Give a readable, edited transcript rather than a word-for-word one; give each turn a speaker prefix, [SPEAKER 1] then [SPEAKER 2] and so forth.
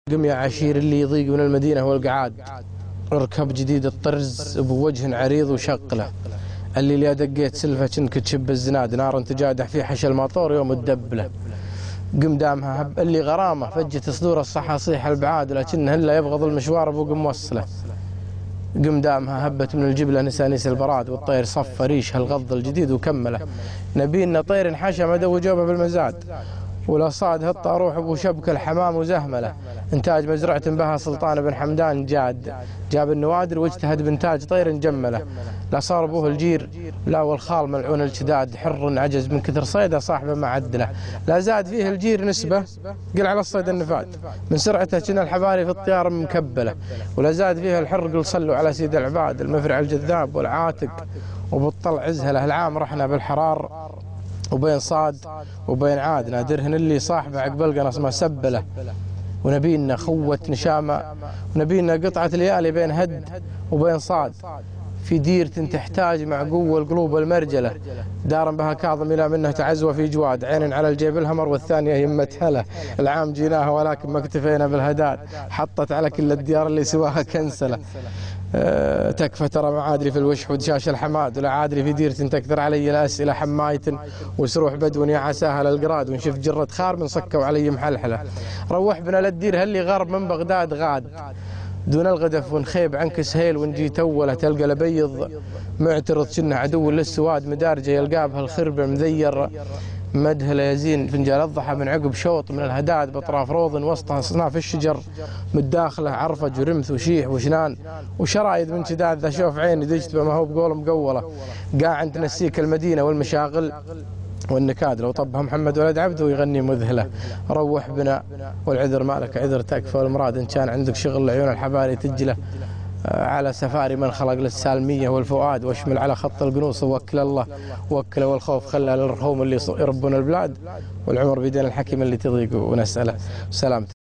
[SPEAKER 1] قم يا عشير اللي يضيق من المدينة والقعاد، اركب جديد الطرز بوجه عريض وشقله، اللي دقيت سلفة كنك تشب الزناد، نار تجادح في حش الماطور يوم الدبله. قم دامها هب اللي غرامه فجت صدور الصحاصيح البعاد، لكنه الا يبغض المشوار ابو موصله. قم دامها هبت من الجبله نسانيس البراد، والطير صف ريشها الغض الجديد وكمله. نبينا طير حشى مدو جوبه بالمزاد، ولا صاد هالطاروح ابو شبك الحمام وزهمله. انتاج مزرعة بها سلطان بن حمدان جاب النوادر واجتهد بانتاج طير جمله. لا صار ابوه الجير لا والخال ملعون الشداد، حر عجز من كثر صيده صاحبه ما عدله. لا زاد فيه الجير نسبه قل على الصيد النفاد، من سرعته كنا الحباري في الطيار مكبله. ولا زاد فيه الحر قل صلوا على سيد العباد، المفرع الجذاب والعاتق وبالطلع عزهله. العام رحنا بالحرار وبين صاد وبين عاد، نادرهن اللي صاحبه عقب القنص ما سبله. ونبينا خوة نشامة، ونبينا قطعة ليالي بين هد وبين صاد، في ديرة تحتاج مع قوة القلوب المرجلة. دار بها كاظم إلى منه تعزوى في جواد، عين على الجيب الهمر والثانية يمة هله. العام جيناها ولكن ما اكتفينا بالهداد، حطت على كل الديار اللي سواها كنسلة. تكفى ترى معادري في الوشح ودشاش الحماد، ولا عادري في ديرة تكثر علي الأسئلة حماية وسروح بدو يا عساها للقراد. ونشف جرة خار من صكوا علي محلحلة. روح بنا للدير هاللي غرب من بغداد غاد، دون الغدف ونخيب عنك سهيل ونجي توله. تلقى لبيض معترض كنه عدو للسواد، مدارجه يلقابها الخربه مذير مدهله يزين. فنجال الضحى من عقب شوط من الهداد باطراف روض وسطها اصناف الشجر، متداخله عرفج ورمث وشيح وشنان وشرايد من شداد. ذا شوف عيني دجت بما هو بقول مقوله، قاعد تنسيك المدينه والمشاغل والنكاد. لو طبها محمد ولد عبده ويغني مذهله. روح بنا والعذر مالك عذر، تكفى والمراد ان كان عندك شغل لعيون الحباري تجله. على سفاري من خلق للسالميه والفؤاد، واشمل على خط القنوص ووكل الله وكله. والخوف خلى للرحوم اللي يربون البلاد، والعمر بيدين الحكيم اللي تضيق ونساله. سلامتك.